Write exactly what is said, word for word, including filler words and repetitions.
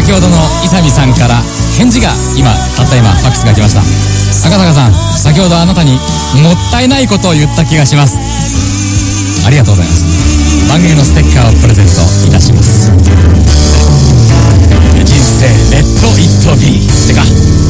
先ほどの伊佐美さんから返事が今たった今ファックスが来ました。赤坂さん、先ほどあなたにもったいないことを言った気がします。ありがとうございます。番組のステッカーをプレゼントいたします。人生レッドイットビーってか